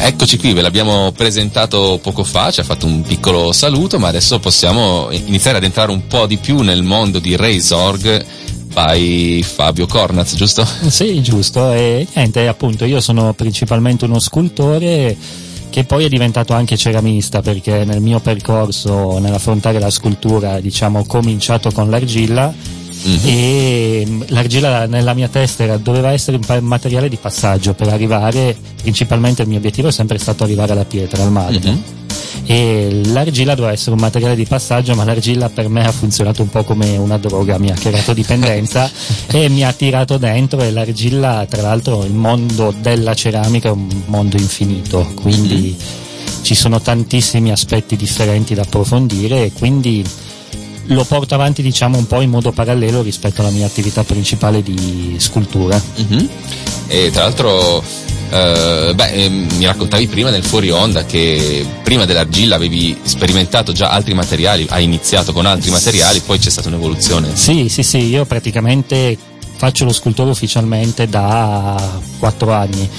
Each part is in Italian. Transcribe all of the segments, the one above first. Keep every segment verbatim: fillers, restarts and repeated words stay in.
eccoci qui, ve l'abbiamo presentato poco fa, ci ha fatto un piccolo saluto, ma adesso possiamo iniziare ad entrare un po' di più nel mondo di Ray Zorg by Fabio Cornaz, giusto? Sì, giusto, e niente, appunto io sono principalmente uno scultore che poi è diventato anche ceramista, perché nel mio percorso nell'affrontare la scultura, diciamo, ho cominciato con l'argilla. Mm-hmm. E l'argilla nella mia testa era, doveva essere un materiale di passaggio per arrivare, principalmente il mio obiettivo è sempre stato arrivare alla pietra, al marmo. Mm-hmm. E l'argilla doveva essere un materiale di passaggio, ma l'argilla per me ha funzionato un po' come una droga, mi ha creato dipendenza e mi ha tirato dentro. E l'argilla, tra l'altro, il mondo della ceramica è un mondo infinito, quindi mm-hmm. ci sono tantissimi aspetti differenti da approfondire, e quindi lo porto avanti, diciamo, un po' in modo parallelo rispetto alla mia attività principale di scultura. Mm-hmm. E tra l'altro eh, beh, eh, mi raccontavi prima nel fuori onda che prima dell'argilla avevi sperimentato già altri materiali, hai iniziato con altri materiali, poi c'è stata un'evoluzione. Sì, sì, sì, io praticamente faccio lo scultore ufficialmente da quattro anni,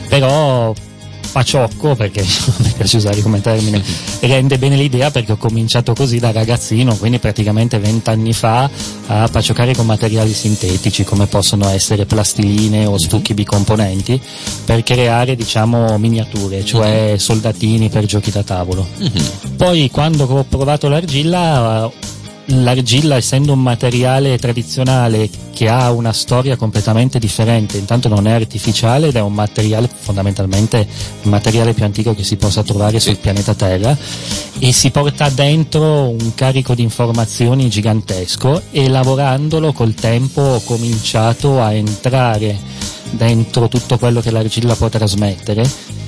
però paciocco, perché mi piace usare come termine, rende bene l'idea, perché ho cominciato così da ragazzino, quindi praticamente vent'anni fa, a pacioccare con materiali sintetici come possono essere plastiline o stucchi bicomponenti, per creare, diciamo, miniature, cioè soldatini per giochi da tavolo. Poi quando ho provato l'argilla, l'argilla, essendo un materiale tradizionale che ha una storia completamente differente, intanto non è artificiale ed è un materiale, fondamentalmente il materiale più antico che si possa trovare sul pianeta Terra, e si porta dentro un carico di informazioni gigantesco, e lavorandolo col tempo ho cominciato a entrare dentro tutto quello che l'argilla può trasmettere,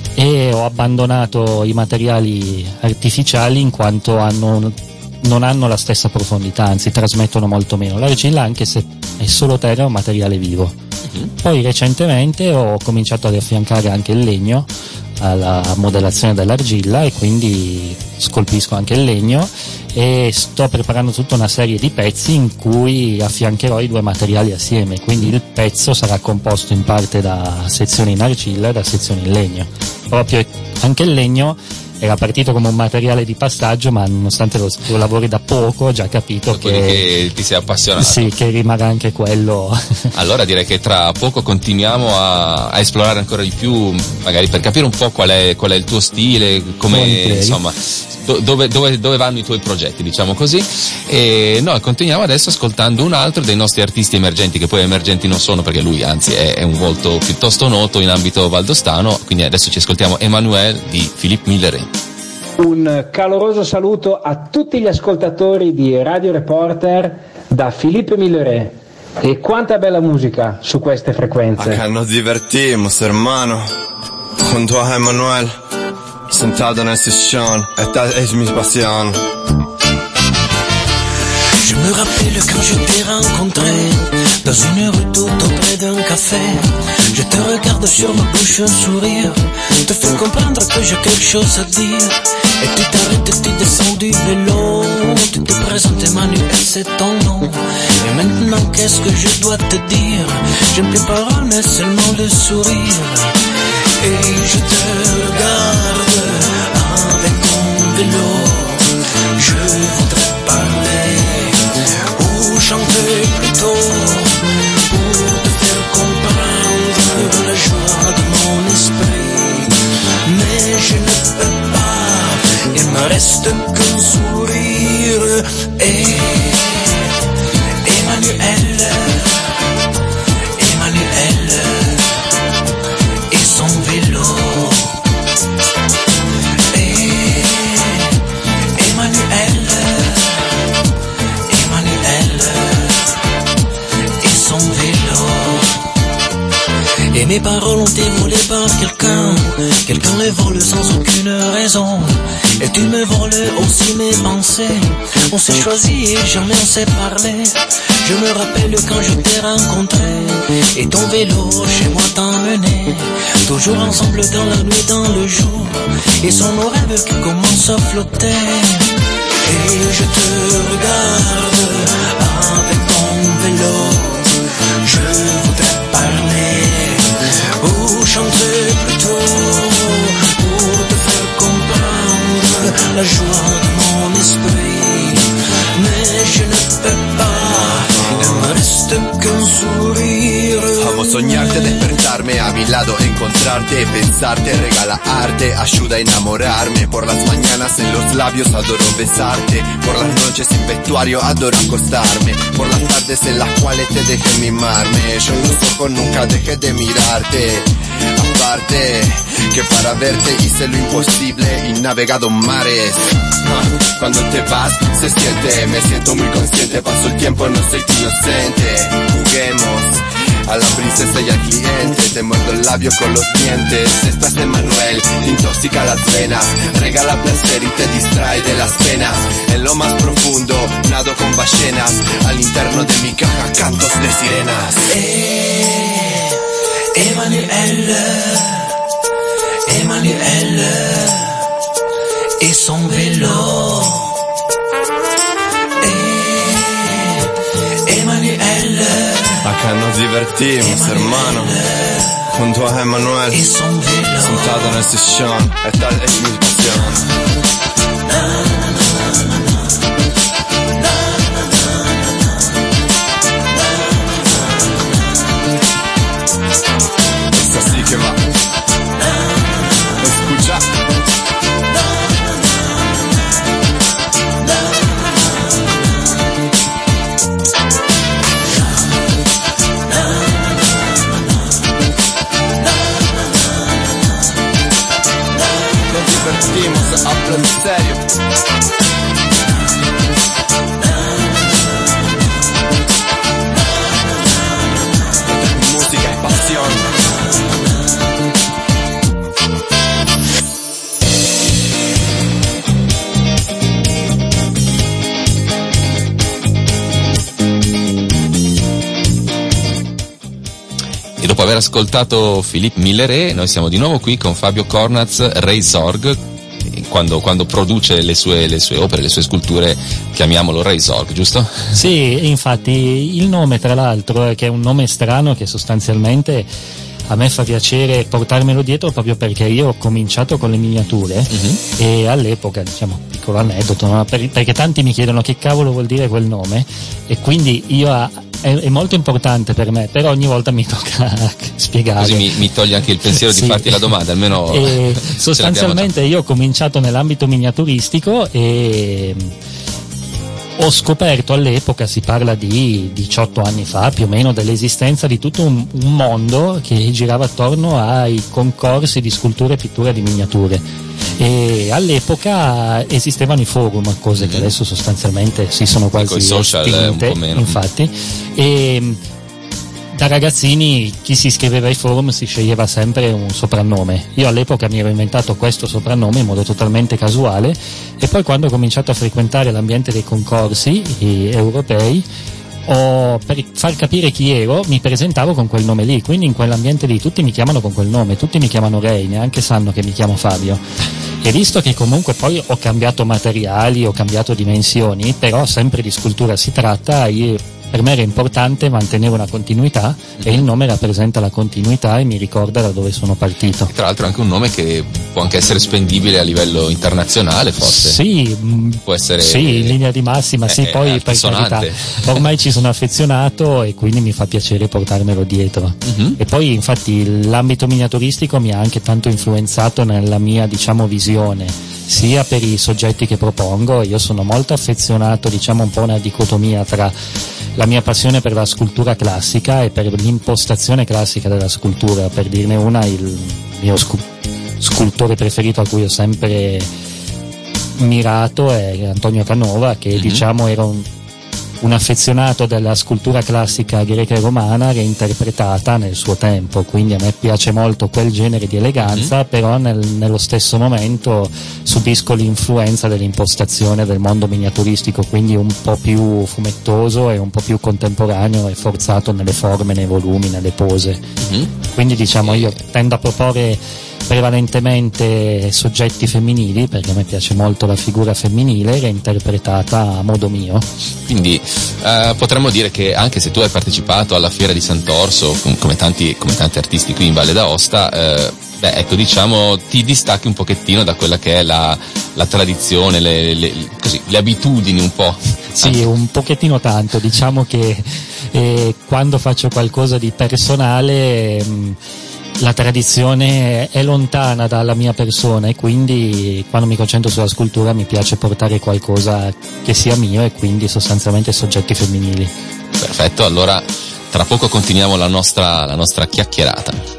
e ho abbandonato i materiali artificiali in quanto hanno non hanno la stessa profondità, anzi trasmettono molto meno. L'argilla, anche se è solo terra, è un materiale vivo. Uh-huh. Poi recentemente ho cominciato ad affiancare anche il legno alla modellazione dell'argilla, e quindi scolpisco anche il legno, e sto preparando tutta una serie di pezzi in cui affiancherò i due materiali assieme, quindi il pezzo sarà composto in parte da sezioni in argilla e da sezioni in legno. Proprio anche il legno era partito come un materiale di passaggio, ma nonostante lo, lo lavori da poco, ho già capito che, che ti sei appassionato. Sì, che rimarrà anche quello. Allora direi che tra poco continuiamo a, a esplorare ancora di più, magari per capire un po' qual è, qual è il tuo stile, come, insomma, do, dove, dove, dove vanno i tuoi progetti, diciamo così. E noi continuiamo adesso ascoltando un altro dei nostri artisti emergenti, che poi emergenti non sono, perché lui anzi è, è un volto piuttosto noto in ambito valdostano. Quindi adesso ci ascoltiamo Emmanuel di Philippe Milleray. Un caloroso saluto a tutti gli ascoltatori di Radio Reporter da Philippe Milleray. E quanta bella musica su queste frequenze. Acá nos divertimos, hermano, junto a Emmanuel, sentado en el sillón. Esta es mi pasión. Je me rappelle quand je t'ai rencontré dans une rue tout auprès d'un café. Je te regarde sur ma bouche un sourire, te fais comprendre que j'ai quelque chose à dire. Et tu t'arrêtes, tu descends du vélo, tu te présentes Emmanuel, c'est ton nom. Et maintenant qu'est-ce que je dois te dire? J'aime plus parole mais seulement le sourire. Et je te regarde avec ton vélo, je voudrais parler ou chanter plutôt, pour te faire comprendre la joie de mon esprit. Mais je ne peux pas, il me reste qu'un sourire. Et Emmanuel, Emmanuel et son vélo. Et Emmanuel, et mes paroles ont été volées par quelqu'un. Quelqu'un les vole sans aucune raison. Et tu me voles aussi mes pensées. On s'est choisi et jamais on s'est parlé. Je me rappelle quand je t'ai rencontré, et ton vélo chez moi t'emmenait. Toujours ensemble dans la nuit, dans le jour, et sont nos rêves qui commencent à flotter. Et je te regarde avec ton vélo, je voudrais parler ou chanter plutôt, pour soñarte, despertarme a mi lado, encontrarte, pensarte, regala arte, ayuda a enamorarme. Por las mañanas en los labios adoro besarte, por las noches sin vestuario adoro acostarme, por las tardes en las cuales te dejé mimarme. Yo en los ojos nunca dejé de mirarte, aparte que para verte hice lo imposible y navegado mares. Cuando te vas se siente, me siento muy consciente, paso el tiempo, no soy inocente. Juguemos a la princesa y al cliente, te muerdo el labio con los dientes. Esta es Emanuel, te intoxica las venas, regala placer y te distrae de las penas. En lo más profundo nado con ballenas, al interno de mi caja cantos de sirenas. Eh, Emanuel, Emanuel et son vélo. Eh, Emanuel. Acá nos divertimos, hermano, junto a Emanuel, sentado en el sillón. Esta es mi pasión. Es así que va. Escucha. Divertimos, hablo en serio. Música es pasión. E dopo aver ascoltato Philippe Milleray, noi siamo di nuovo qui con Fabio Cornaz, Ray Zorg. Quando, quando produce le sue, le sue opere, le sue sculture, chiamiamolo Ray Zorg, giusto? Sì, infatti il nome, tra l'altro, che è un nome strano che sostanzialmente a me fa piacere portarmelo dietro, proprio perché io ho cominciato con le miniature uh-huh. e all'epoca, diciamo, piccolo aneddoto, no? per, perché tanti mi chiedono che cavolo vuol dire quel nome, e quindi io a, è, è molto importante per me, però ogni volta mi tocca spiegare. Così mi, mi toglie anche il pensiero di sì. farti la domanda, almeno e sostanzialmente io ho cominciato nell'ambito miniaturistico e ho scoperto all'epoca, si parla di diciotto anni fa più o meno, dell'esistenza di tutto un, un mondo che girava attorno ai concorsi di scultura e pittura di miniature, e all'epoca esistevano i forum, cose che adesso sostanzialmente si sono quasi social, estinte, un po' meno. Infatti, e da ragazzini chi si iscriveva ai forum si sceglieva sempre un soprannome. Io all'epoca mi ero inventato questo soprannome in modo totalmente casuale, e poi quando ho cominciato a frequentare l'ambiente dei concorsi europei, ho, per far capire chi ero, mi presentavo con quel nome lì, quindi in quell'ambiente lì tutti mi chiamano con quel nome, tutti mi chiamano Ray, neanche sanno che mi chiamo Fabio. E visto che comunque poi ho cambiato materiali, ho cambiato dimensioni, però sempre di scultura si tratta, io per me era importante mantenere una continuità, mm-hmm. e il nome rappresenta la continuità e mi ricorda da dove sono partito. Tra l'altro anche un nome che può anche essere spendibile a livello internazionale, forse. Sì, può essere sì, in linea di massima, sì, poi per carità, ormai ci sono affezionato e quindi mi fa piacere portarmelo dietro. Mm-hmm. E poi infatti l'ambito miniaturistico mi ha anche tanto influenzato nella mia, diciamo, visione, sia per i soggetti che propongo. Io sono molto affezionato, diciamo un po' una dicotomia tra la mia passione per la scultura classica e per l'impostazione classica della scultura. Per dirne una, il mio scu- scultore preferito a cui ho sempre mirato è Antonio Canova, che mm-hmm. diciamo era un, un affezionato della scultura classica greca e romana reinterpretata nel suo tempo, quindi a me piace molto quel genere di eleganza, mm-hmm. però nel, nello stesso momento subisco l'influenza dell'impostazione del mondo miniaturistico, quindi un po' più fumettoso e un po' più contemporaneo e forzato nelle forme, nei volumi, nelle pose. Mm-hmm. Quindi diciamo io tendo a proporre prevalentemente soggetti femminili, perché a me piace molto la figura femminile reinterpretata a modo mio. Quindi eh, potremmo dire che anche se tu hai partecipato alla fiera di Sant'Orso, come tanti, come tanti artisti qui in Valle d'Aosta, eh, beh, ecco, diciamo ti distacchi un pochettino da quella che è la, la tradizione, le, le, così, le abitudini un po'. Sì, un pochettino tanto, diciamo che e quando faccio qualcosa di personale mh, la tradizione è lontana dalla mia persona e quindi quando mi concentro sulla scultura mi piace portare qualcosa che sia mio e quindi sostanzialmente soggetti femminili. Perfetto, allora tra poco continuiamo la nostra, la nostra chiacchierata.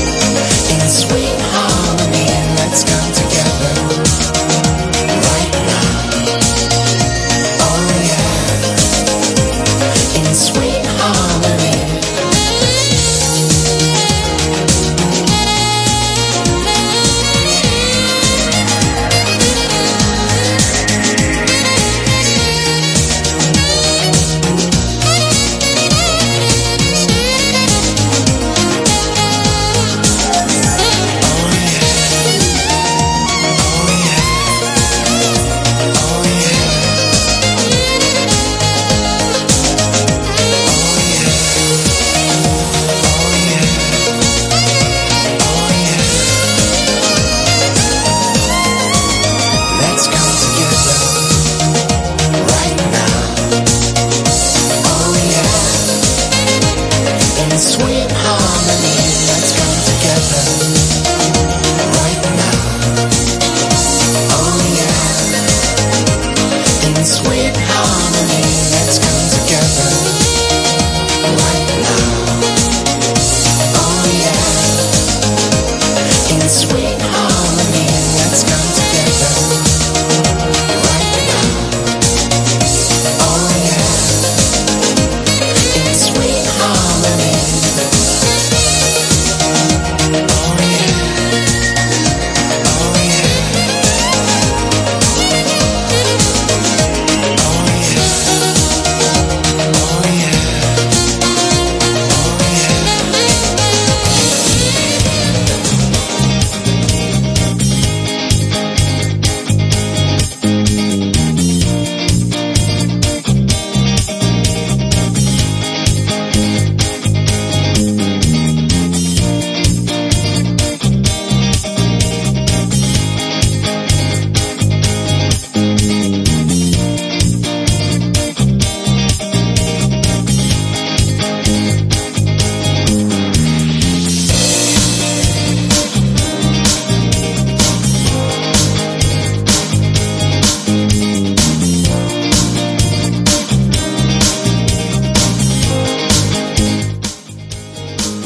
Right now.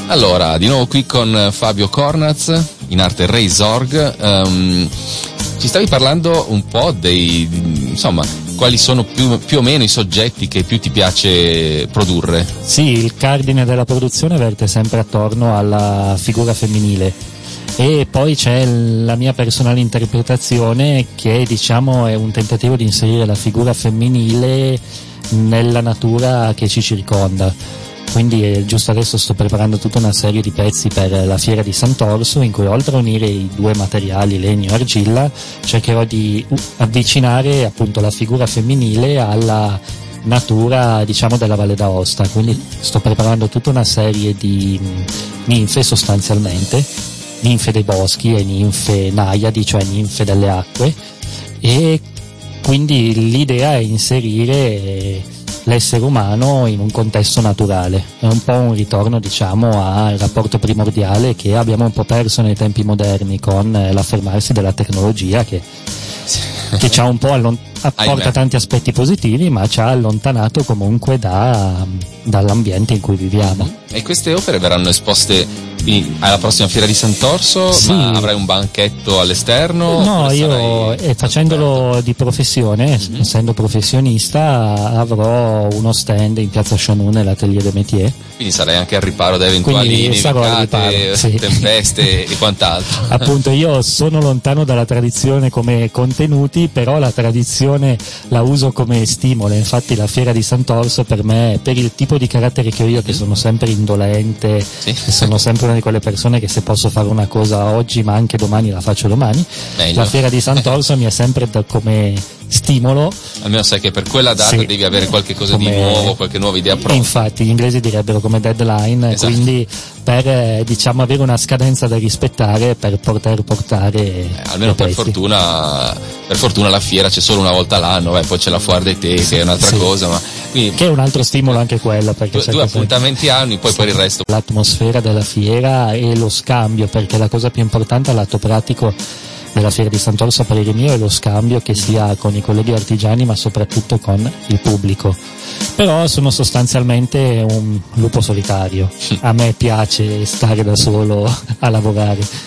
Allora, di nuovo qui con Fabio Cornaz, in arte Ray Zorg. Um, ci stavi parlando un po' dei, insomma, quali sono più, più o meno i soggetti che più ti piace produrre? Sì, il cardine della produzione verte sempre attorno alla figura femminile. E poi c'è la mia personale interpretazione che, diciamo, è un tentativo di inserire la figura femminile nella natura che ci circonda. Quindi eh, giusto adesso sto preparando tutta una serie di pezzi per la fiera di Sant'Orso, in cui oltre a unire i due materiali, legno e argilla, cercherò di avvicinare appunto la figura femminile alla natura, diciamo, della Valle d'Aosta. Quindi sto preparando tutta una serie di ninfe, sostanzialmente ninfe dei boschi e ninfe naiadi, cioè ninfe delle acque, e quindi l'idea è inserire l'essere umano in un contesto naturale. È un po' un ritorno, diciamo, al rapporto primordiale che abbiamo un po' perso nei tempi moderni con l'affermarsi della tecnologia che, che ci ha un po' allon- apporta tanti aspetti positivi, ma ci ha allontanato comunque da, dall'ambiente in cui viviamo. E queste opere verranno esposte alla prossima fiera di Sant'Orso? Sì. Ma avrai un banchetto all'esterno? No, io eh, facendolo di professione, mm-hmm. essendo professionista, avrò uno stand in piazza Chanou nell'Atelier des Métiers. Quindi sarai anche al riparo da eventuali nevicate, sì. tempeste e quant'altro. Appunto, io sono lontano dalla tradizione come contenuti, però la tradizione la uso come stimolo. Infatti la fiera di Sant'Orso per me, per il tipo di carattere che ho io, che sono sempre indolente, sì. e sono sempre una di quelle persone che se posso fare una cosa oggi ma anche domani la faccio domani, meglio. La fiera di Sant'Orso mi è sempre da, come stimolo. Almeno sai che per quella data sì, devi avere qualche cosa come, di nuovo, qualche nuova idea pronta. Infatti gli inglesi direbbero come deadline, esatto. Quindi per eh, diciamo avere una scadenza da rispettare per poter portare eh, almeno per fortuna per fortuna la fiera c'è solo una volta l'anno, beh, poi c'è la Foire d'été che è un'altra sì. cosa, ma quindi, che è un altro stimolo anche quello, perché due, due appuntamenti anni, poi sì. poi il resto. L'atmosfera della fiera e lo scambio, perché la cosa più importante all'atto pratico della fiera di Sant'Orso a parere mio è lo scambio che si ha con i colleghi artigiani, ma soprattutto con il pubblico. Però sono sostanzialmente un lupo solitario, a me piace stare da solo a lavorare.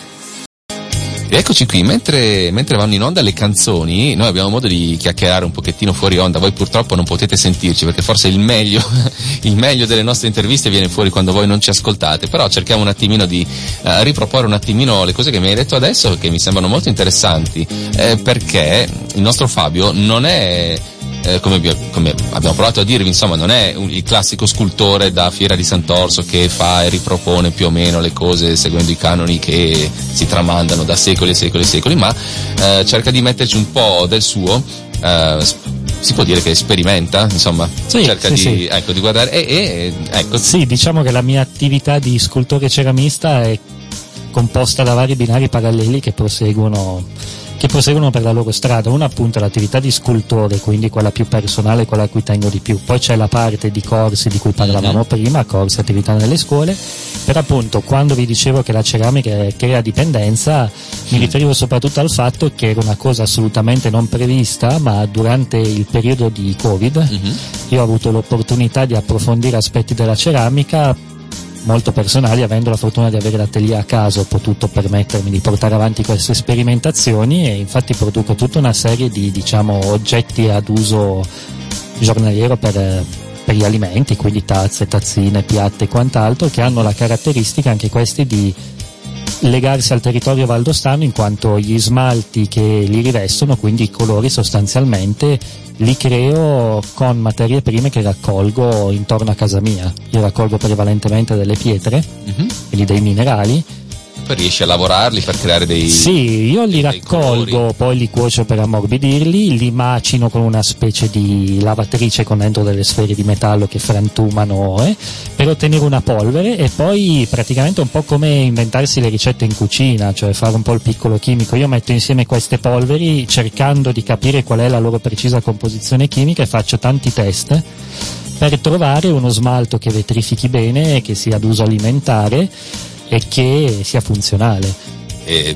Eccoci qui, mentre, mentre vanno in onda le canzoni, noi abbiamo modo di chiacchierare un pochettino fuori onda. Voi purtroppo non potete sentirci perché forse il meglio, il meglio delle nostre interviste viene fuori quando voi non ci ascoltate, però cerchiamo un attimino di uh, riproporre un attimino le cose che mi hai detto adesso, che mi sembrano molto interessanti, eh, perché il nostro Fabio non è... Eh, come, come abbiamo provato a dirvi, insomma, non è un, il classico scultore da fiera di Sant'Orso che fa e ripropone più o meno le cose seguendo i canoni che si tramandano da secoli e secoli e secoli, ma eh, cerca di metterci un po' del suo. Eh, si può dire che sperimenta, insomma, sì, cerca sì, di, sì. Ecco, di guardare e, e ecco. Sì, diciamo che la mia attività di scultore ceramista è composta da vari binari paralleli che proseguono che proseguono per la loro strada. Una appunto è l'attività di scultore, quindi quella più personale, quella a cui tengo di più. Poi c'è la parte di corsi di cui parlavamo mm-hmm. prima, corsi, attività nelle scuole. Per appunto, quando vi dicevo che la ceramica crea dipendenza, mi riferivo soprattutto al fatto che era una cosa assolutamente non prevista, ma durante il periodo di Covid mm-hmm. io ho avuto l'opportunità di approfondire aspetti della ceramica molto personali. Avendo la fortuna di avere l'atelier a casa, ho potuto permettermi di portare avanti queste sperimentazioni e infatti produco tutta una serie di, diciamo, oggetti ad uso giornaliero per, per gli alimenti, quindi tazze, tazzine, piatte e quant'altro, che hanno la caratteristica anche questi di legarsi al territorio valdostano, in quanto gli smalti che li rivestono, quindi i colori, sostanzialmente li creo con materie prime che raccolgo intorno a casa mia. Io raccolgo prevalentemente delle pietre, mm-hmm. quindi dei minerali. Poi riesci a lavorarli per creare dei... Sì, io li dei, raccolgo, dei poi li cuocio per ammorbidirli, li macino con una specie di lavatrice con dentro delle sfere di metallo che frantumano eh, per ottenere una polvere, e poi praticamente un po' come inventarsi le ricette in cucina, cioè fare un po' il piccolo chimico. Io metto insieme queste polveri cercando di capire qual è la loro precisa composizione chimica e faccio tanti test per trovare uno smalto che vetrifichi bene, che sia ad uso alimentare e che sia funzionale. E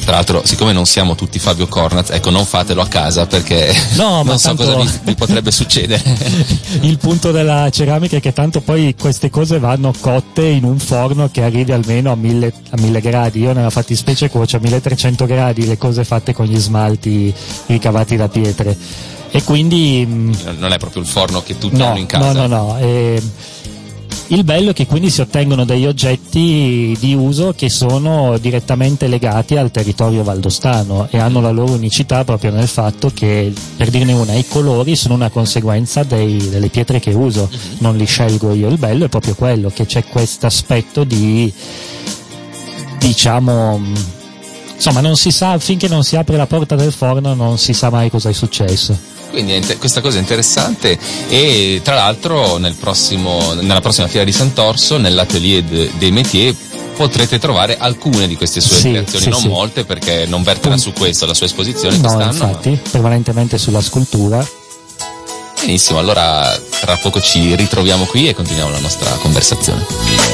Tra l'altro, siccome non siamo tutti Fabio Cornaz, ecco, non fatelo a casa perché no, non so tanto... cosa vi, vi potrebbe succedere. Il punto della ceramica è che tanto poi queste cose vanno cotte in un forno che arrivi almeno a mille, a mille gradi. Io nella fattispecie cuocio a milletrecento gradi le cose fatte con gli smalti ricavati da pietre. E quindi... Non è proprio il forno che tutti no, hanno in casa. No, no, no. E... Il bello è che quindi si ottengono degli oggetti di uso che sono direttamente legati al territorio valdostano e hanno la loro unicità proprio nel fatto che, per dirne una, i colori sono una conseguenza dei, delle pietre che uso, mm-hmm. non li scelgo io. Il bello è proprio quello, che c'è questo aspetto di, diciamo, insomma, non si sa, finché non si apre la porta del forno non si sa mai cosa è successo. Quindi questa cosa è interessante, e tra l'altro nel prossimo, nella prossima fiera di Sant'Orso, nell'atelier de, dei métiers, potrete trovare alcune di queste sue sì, creazioni, sì, non sì. molte, perché non verterà su questo la sua esposizione no, quest'anno. Infatti, ma... permanentemente sulla scultura. Benissimo, allora tra poco ci ritroviamo qui e continuiamo la nostra conversazione.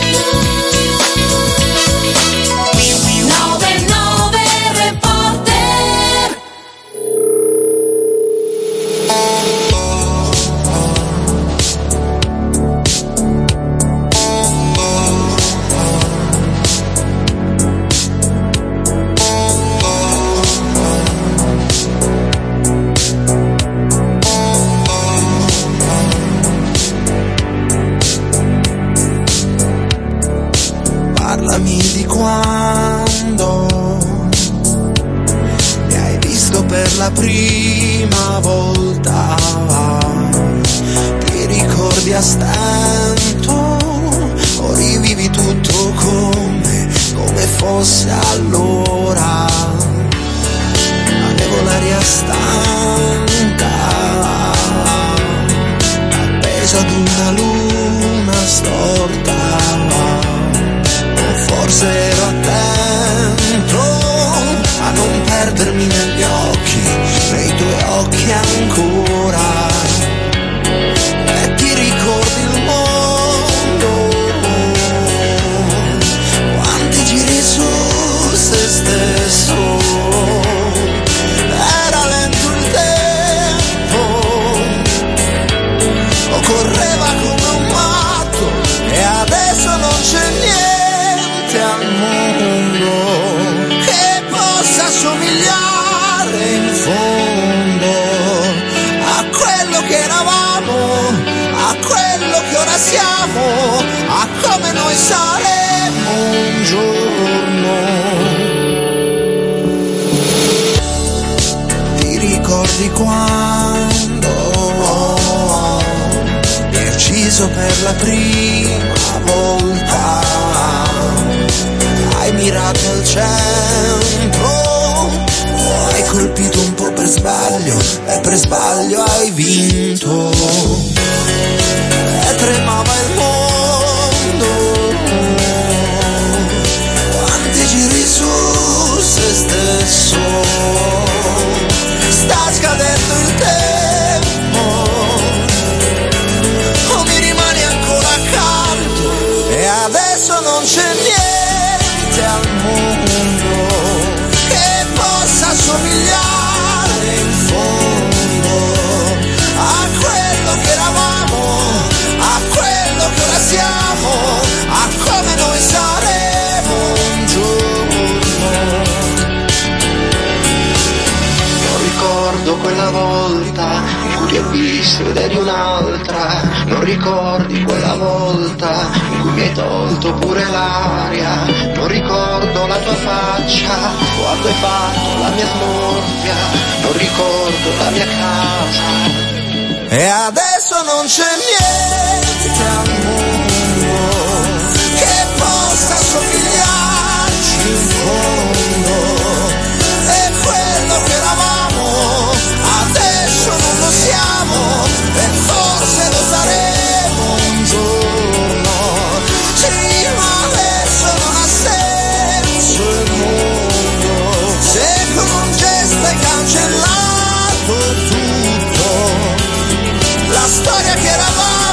La prima volta ti ricordi a stento o rivivi tutto come, come fosse allora. Avevo l'aria stanca, appesa ad una luna storta, o forse ero attento a non perdermi negli occhi, nei tuoi occhi ancora, e ti ricordi il mondo, quanti giri su se stesso, era lento il tempo, o correva come un matto, e adesso non c'è niente al mondo che possa somigliare in fondo a quello che eravamo, a quello che ora siamo, a come noi saremo un giorno. Ti ricordi quando mi hai ucciso per la prima volta? Hai mirato al centro, hai colpito un po' per sbaglio, e per sbaglio hai vinto, e tremava il mondo, quanti giri su se stesso, sta scadendo il tempo, o mi rimani ancora accanto, e adesso non c'è niente al mondo che possa somigliare in fondo a quello che eravamo, a quello che ora siamo, a come noi saremo un giorno. Non ricordo quella volta in cui ti ho visto ed eri un'altra, non ricordi quella volta in cui mi hai tolto pure l'aria, non ricordo la tua faccia quando hai fatto la mia smorfia, non ricordo la mia casa, e adesso non c'è niente al mondo che possa somigliarci in fondo, e quello che eravamo adesso non lo siamo, e forse lo saremo un giorno. Sì, ma adesso non ha senso il mondo, se con un gesto hai cancellato tutto, la storia che eravamo.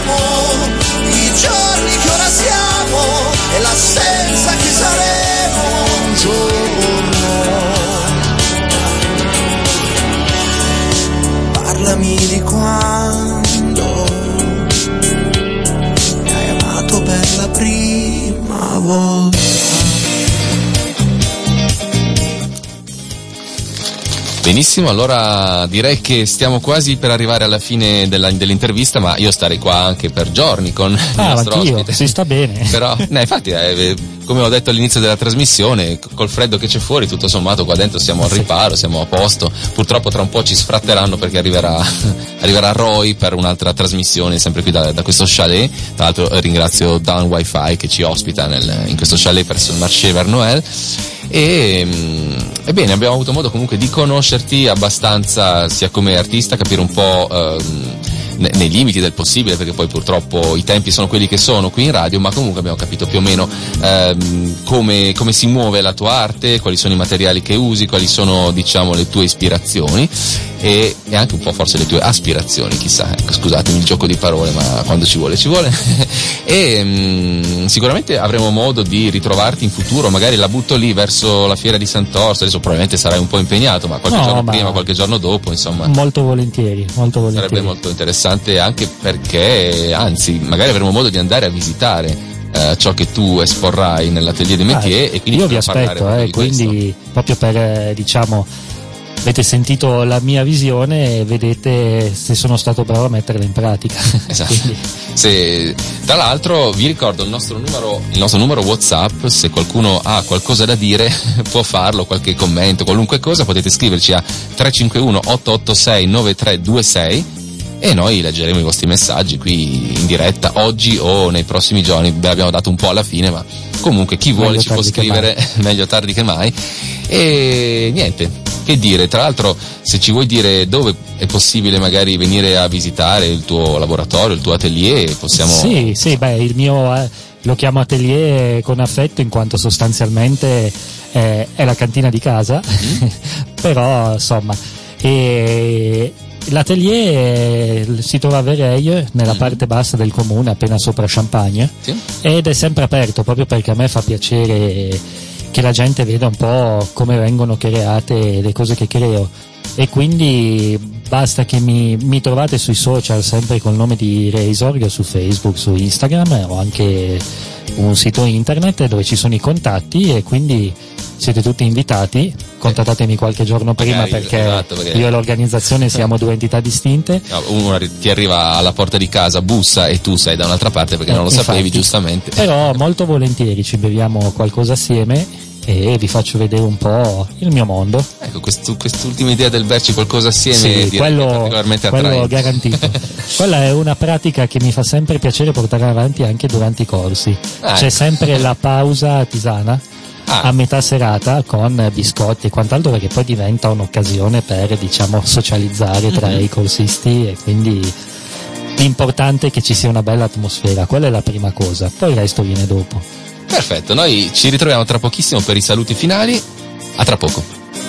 Benissimo, allora direi che stiamo quasi per arrivare alla fine della, dell'intervista, ma io starei qua anche per giorni con il ah, nostro anch'io, ospite. Si sta bene. Però, no, infatti, eh, come ho detto all'inizio della trasmissione, col freddo che c'è fuori, tutto sommato qua dentro siamo al riparo, siamo a posto. Purtroppo tra un po' ci sfratteranno perché arriverà, arriverà Roy per un'altra trasmissione, sempre qui da, da questo chalet. Tra l'altro ringrazio Down Wi-Fi che ci ospita nel, in questo chalet presso il Marché Vert-Noël. E ebbene, abbiamo avuto modo comunque di conoscerti abbastanza sia come artista, capire un po' ehm, nei limiti del possibile, perché poi purtroppo i tempi sono quelli che sono qui in radio, ma comunque abbiamo capito più o meno ehm, come, come si muove la tua arte, quali sono i materiali che usi, quali sono, diciamo, le tue ispirazioni e, e anche un po' forse le tue aspirazioni, chissà, ecco, scusatemi il gioco di parole, ma quando ci vuole ci vuole. E mh, sicuramente avremo modo di ritrovarti in futuro, magari la butto lì verso la fiera di Sant'Orso, adesso probabilmente sarai un po' impegnato, ma qualche no, giorno ma prima, qualche giorno dopo, insomma. Molto volentieri, molto volentieri. Sarebbe molto interessante, anche perché, anzi, magari avremo modo di andare a visitare Uh, ciò che tu esporrai nell'atelier dei métiers, ah, e quindi io vi aspetto, eh, quindi questo. Proprio per eh, diciamo avete sentito la mia visione e vedete se sono stato bravo a metterla in pratica. Esatto. Se, tra l'altro vi ricordo il nostro numero il nostro numero WhatsApp, se qualcuno ha qualcosa da dire può farlo, qualche commento, qualunque cosa, potete scriverci a tre cinque uno otto otto sei nove tre due sei e noi leggeremo i vostri messaggi qui in diretta oggi o nei prossimi giorni. Ve l'abbiamo dato un po' alla fine, ma comunque chi vuole meglio ci può scrivere, meglio tardi che mai. E niente, che dire, tra l'altro se ci vuoi dire dove è possibile magari venire a visitare il tuo laboratorio, il tuo atelier, possiamo... Sì, sì, beh, il mio eh, lo chiamo atelier con affetto in quanto sostanzialmente eh, è la cantina di casa, mm-hmm. Però insomma... E... L'atelier si trova a Vereil, nella mm. parte bassa del comune, appena sopra Champagne, sì. Ed è sempre aperto, proprio perché a me fa piacere che la gente veda un po' come vengono create le cose che creo, e quindi basta che mi, mi trovate sui social sempre col nome di Razorg, su Facebook, su Instagram, o anche un sito internet dove ci sono i contatti, e quindi siete tutti invitati. Contattatemi qualche giorno prima, magari, perché esatto, perché io e l'organizzazione siamo due entità distinte. No, uno ti arriva alla porta di casa, bussa e tu sei da un'altra parte perché eh, non lo infatti, sapevi, giustamente. Però molto volentieri ci beviamo qualcosa assieme e vi faccio vedere un po' il mio mondo. Ecco, questo, quest'ultima idea del berci qualcosa assieme, sì, quello, particolarmente quello attraente. Garantito. Quella è una pratica che mi fa sempre piacere portare avanti anche durante i corsi. Ah, c'è ecco. sempre la pausa tisana. Ah. A metà serata con biscotti e quant'altro, perché poi diventa un'occasione per, diciamo, socializzare tra mm-hmm. i corsisti, e quindi l'importante è che ci sia una bella atmosfera, quella è la prima cosa, poi il resto viene dopo. Perfetto, noi ci ritroviamo tra pochissimo per i saluti finali, a tra poco.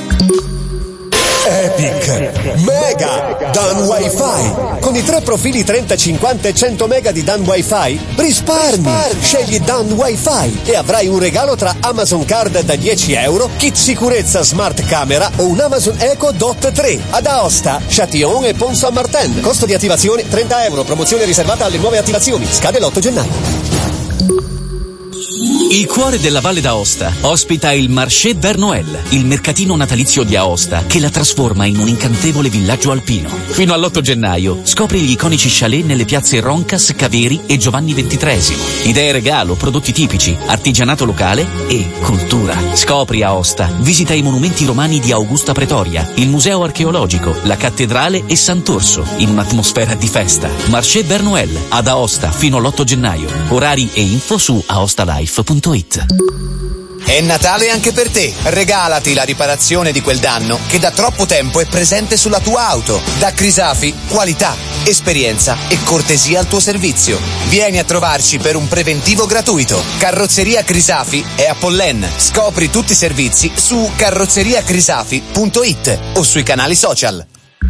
Epic Mega Dan Wi-Fi. Con i tre profili trenta, cinquanta e cento mega di Dan Wi-Fi risparmi. risparmi. Scegli Dan Wi-Fi e avrai un regalo tra Amazon Card da dieci euro, kit sicurezza smart camera o un Amazon Echo Dot tre ad Aosta, Châtillon e Pont Saint-Martin. Costo di attivazione trenta euro, promozione riservata alle nuove attivazioni, scade l'otto gennaio. Il cuore della Valle d'Aosta ospita il Marché Vert-Noël, il mercatino natalizio di Aosta che la trasforma in un incantevole villaggio alpino. Fino all'otto gennaio scopri gli iconici chalet nelle piazze Roncas, Caveri e Giovanni ventitreesimo. Idee regalo, prodotti tipici, artigianato locale e cultura. Scopri Aosta, visita i monumenti romani di Augusta Pretoria, il museo archeologico, la cattedrale e Sant'Orso in un'atmosfera di festa. Marché Vert-Noël ad Aosta fino all'otto gennaio. Orari e info su aostalife punto it. È Natale anche per te. Regalati la riparazione di quel danno che da troppo tempo è presente sulla tua auto. Da Crisafi, qualità, esperienza e cortesia al tuo servizio. Vieni a trovarci per un preventivo gratuito. Carrozzeria Crisafi è a Pollen. Scopri tutti i servizi su carrozzeria crisafi punto it o sui canali social.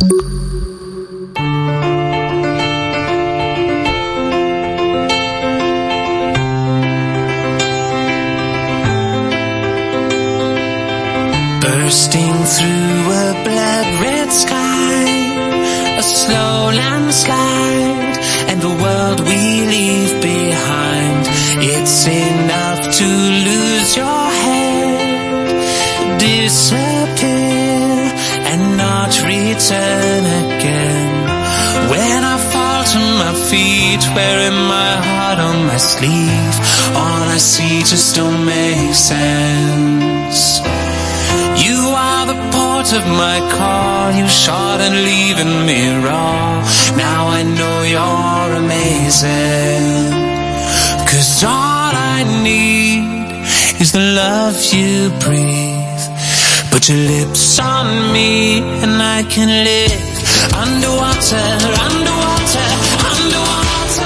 Bursting through a blood red sky, a slow landslide, and the world we leave behind. It's enough to lose your head, disappear, and not return again. When I fall to my feet, wearing my heart on my sleeve, all I see just don't make sense. You are the port of my call, you shot and leaving me raw. Now I know you're amazing, 'cause all I need is the love you breathe. Put your lips on me and I can live underwater, underwater, underwater.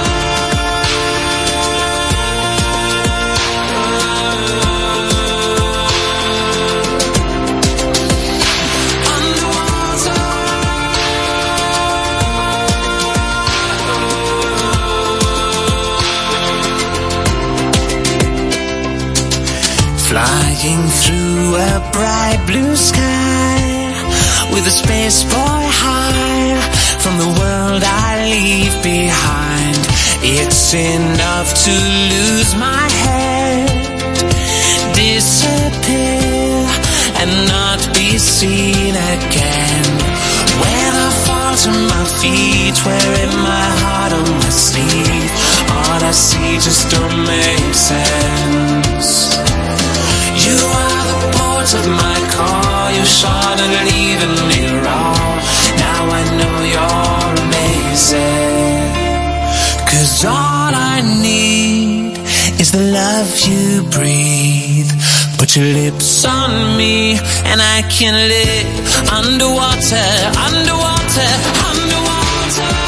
Flying through a bright blue sky, with a space boy high, from the world I leave behind. It's enough to lose my head, disappear, and not be seen again. When I fall to my feet, wearing my heart on my sleeve, all I see just don't make sense. You are the port of my call, you shot and leaving me raw. Now I know you're amazing, 'cause all I need is the love you breathe. Put your lips on me and I can live underwater, underwater, underwater.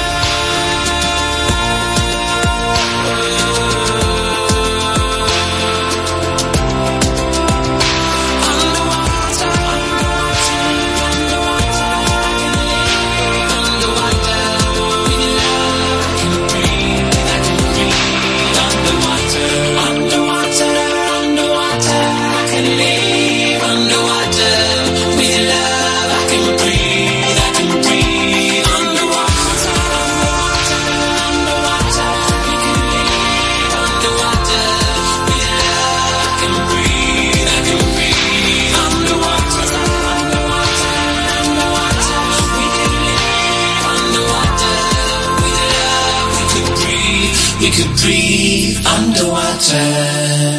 We could breathe underwater.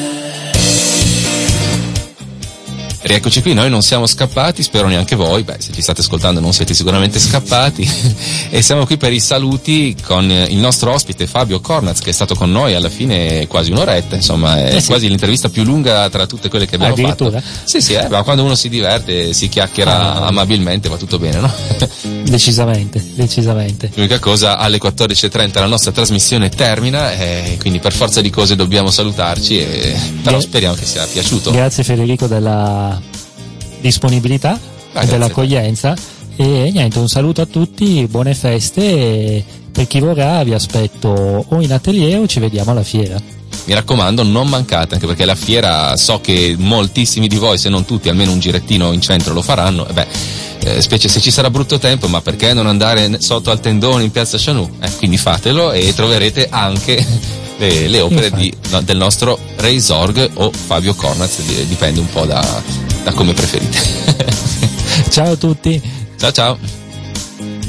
Rieccoci qui, noi non siamo scappati, spero neanche voi, beh, se ci state ascoltando non siete sicuramente scappati, e siamo qui per i saluti con il nostro ospite Fabio Cornaz, che è stato con noi alla fine quasi un'oretta, insomma, è eh sì. quasi l'intervista più lunga tra tutte quelle che abbiamo fatto. Sì, sì, eh, ma quando uno si diverte, si chiacchiera ah. amabilmente, va tutto bene, no? Decisamente, decisamente. L'unica cosa, alle quattordici e trenta la nostra trasmissione termina, e quindi per forza di cose dobbiamo salutarci, e però speriamo che sia piaciuto. Grazie Federico della disponibilità ah, e dell'accoglienza, e niente, un saluto a tutti, buone feste, e per chi vorrà vi aspetto o in atelier o ci vediamo alla fiera. Mi raccomando, non mancate, anche perché la fiera, so che moltissimi di voi, se non tutti, almeno un girettino in centro lo faranno, e beh, eh, specie se ci sarà brutto tempo, ma perché non andare sotto al tendone in piazza Chanù? Eh, quindi fatelo e troverete anche le, le opere di, no, del nostro Ray Zorg o Fabio Cornaz, dipende un po' da, da come preferite. Ciao a tutti. Ciao ciao.